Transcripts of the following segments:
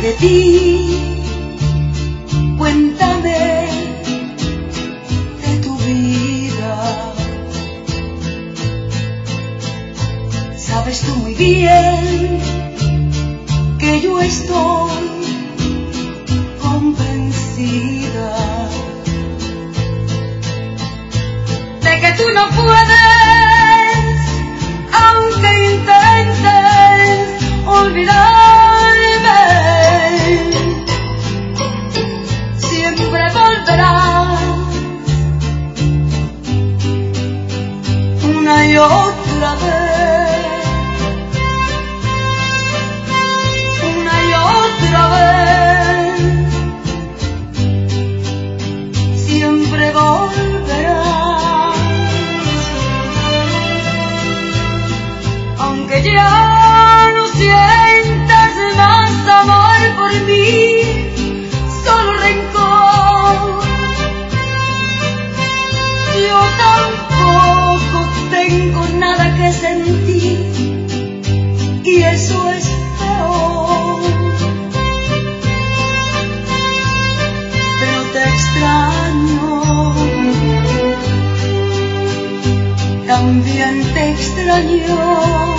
de ti, cuéntame de tu vida. Sabes tú muy bien que yo estoy convencida de que tú no puedes, aunque intentes olvidarme, siempre volverás una y otra vez, una y otra vez, siempre volverás, aunque ya no sientas más amor por mí, solo rencor. Yo tampoco tengo nada que sentir y eso es peor. Pero te extraño, también te extraño.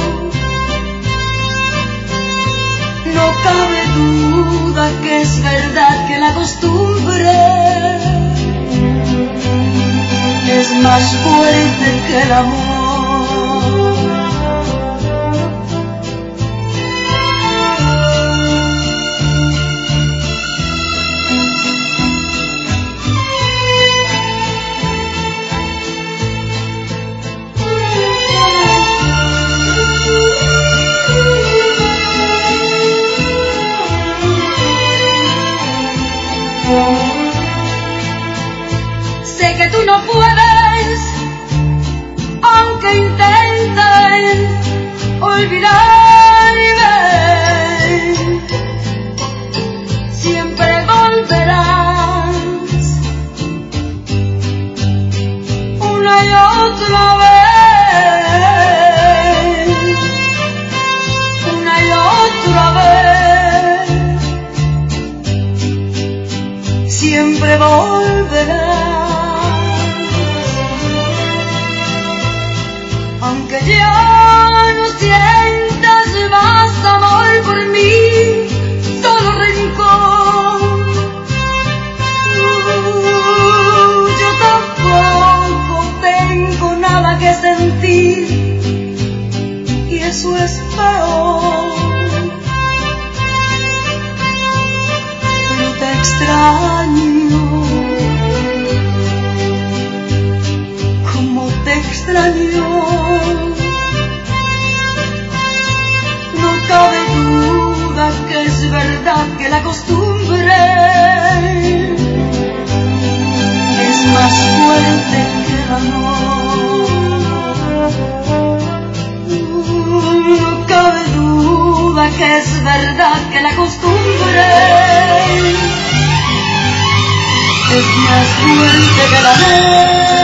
No cabe duda que es verdad que la costumbre es más fuerte que el amor. Sé que tú no puedes, aunque intentes olvidarme, siempre volverás una y otra vez, una y otra vez, siempre volverás. Aunque ya no sientas más amor por mí, solo rencor. Yo tampoco tengo nada que sentir y eso es peor. Pero te extraño, como te extraño. No cabe duda que es verdad que la costumbre es más fuerte que el amor. No cabe duda que es verdad que la costumbre es más fuerte que el amor.